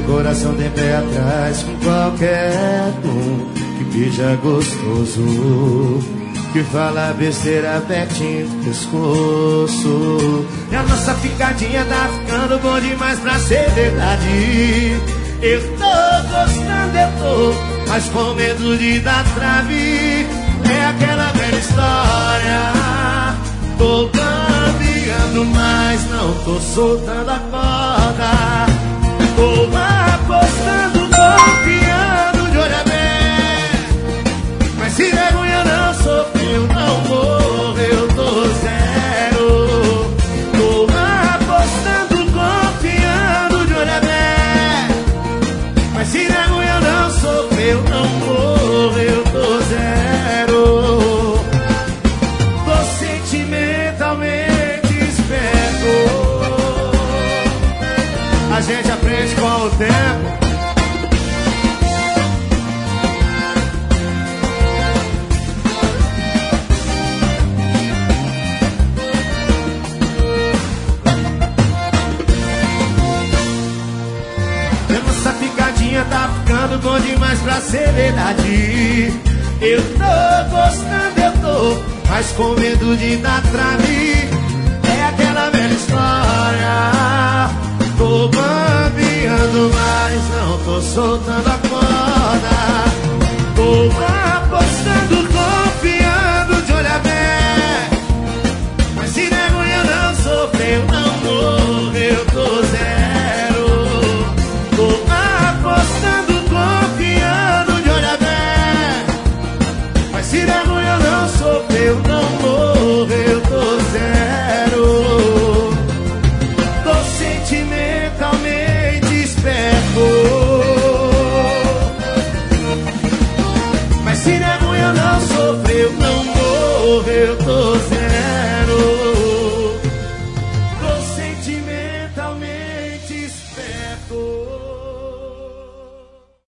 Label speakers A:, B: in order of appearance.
A: meu coração tem pé atrás com qualquer um que beija gostoso, que fala besteira pertinho do pescoço. E a nossa picadinha tá ficando bom demais pra ser verdade. Eu tô gostando, eu tô, mas com medo de dar trave. É aquela velha história. Tô cambiando, mas não tô soltando a corda. Tô apostando, confiando de olho aberto, mas se vergonha não sofreu, não morreu, tô zero. Tô apostando, confiando de olho aberto, mas se vergonha não sofreu, não morreu, tô zero. Tô sentimentalmente esperto. A gente aprende com o tempo. Essa picadinha tá ficando bom demais pra ser verdade. Eu tô gostando, eu tô, mas com medo de dar trave. É aquela velha história. Tô bambeando, mas não tô soltando a corda. Tô apostando, confiando de olho aberto, mas se vergonha não sofreu, não morreu, tô zero. Tô apostando, confiando de olho aberto, mas se vergonha não sofreu, não morreu, tô zero. Tô sentimentalmente esperto, mas se vergonha não sofreu, não morreu, tô zero.